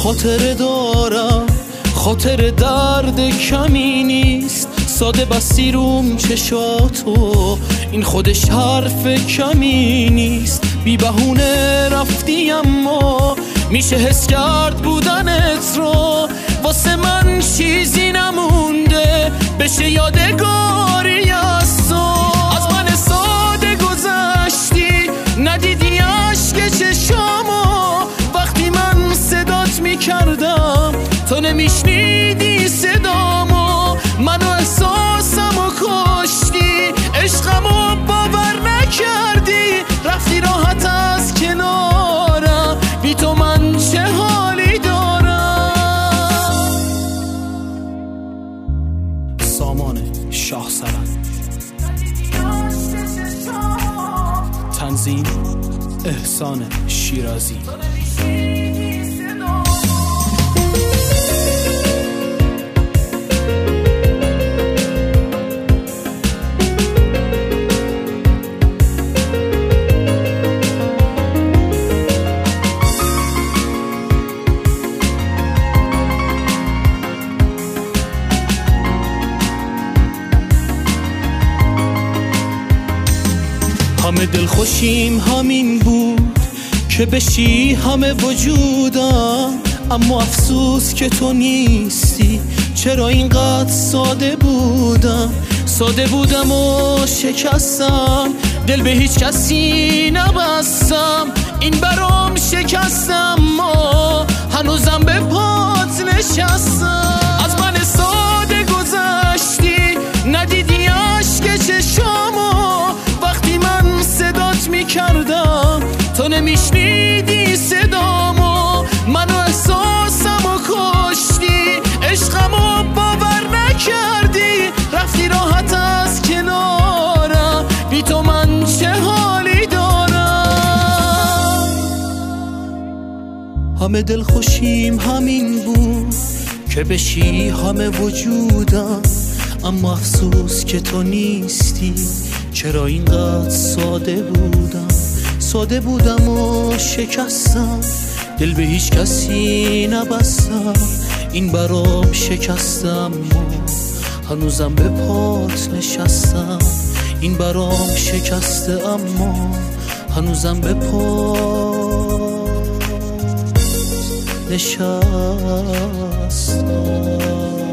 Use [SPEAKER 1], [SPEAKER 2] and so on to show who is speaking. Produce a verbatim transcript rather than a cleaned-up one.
[SPEAKER 1] خاطره دارم، خاطر درد کمی نیست، ساده بستی روم چشاتو، این خودش حرف کمی نیست. بی بهونه رفتی اما میشه حس کرد بودنت رو، واسه من چیزی نمونده بشه یادگاری از تو. از من ساده گذشتی، ندیدی عشق چشامو، وقتی من صدات میکردم تو نمیشنیدی صدامو، منو احساسمو کشتی، عشقمو باور نکردی، رفتی راحت از کنارم، بی تو من چه حالی دارم. سامان شاه سرند، تنظیم احسان شیرازی. همه دلخوشیم همین بود که بشی همه وجودم، اما افسوس که تو نیستی، چرا اینقدر ساده بودم. ساده بودم و شکستم، دل به هیچ کسی نبستم، این برام شکستم، ما هنوزم به پات نشستم. از من ساده گذشتی، ندیدی عشق چشامو، وقتی من صدات میکردم تو نمیشنیدی صدامو، منو احساسمو کشتی، عشقمو باور نکردی، رفتی راحت از کنارم، بی تو من چه حالی دارم. همه دلخوشیم همین بود که بشی همه وجودم، اما افسوس که تو نیستی، چرا اینقدر ساده بودم. ساده بودم و شکستم، دل به هیچ کسی نبستم، این برام شکستم، هنوزم به پات نشستم، این برام شکسته اما هنوزم به پات نشستم.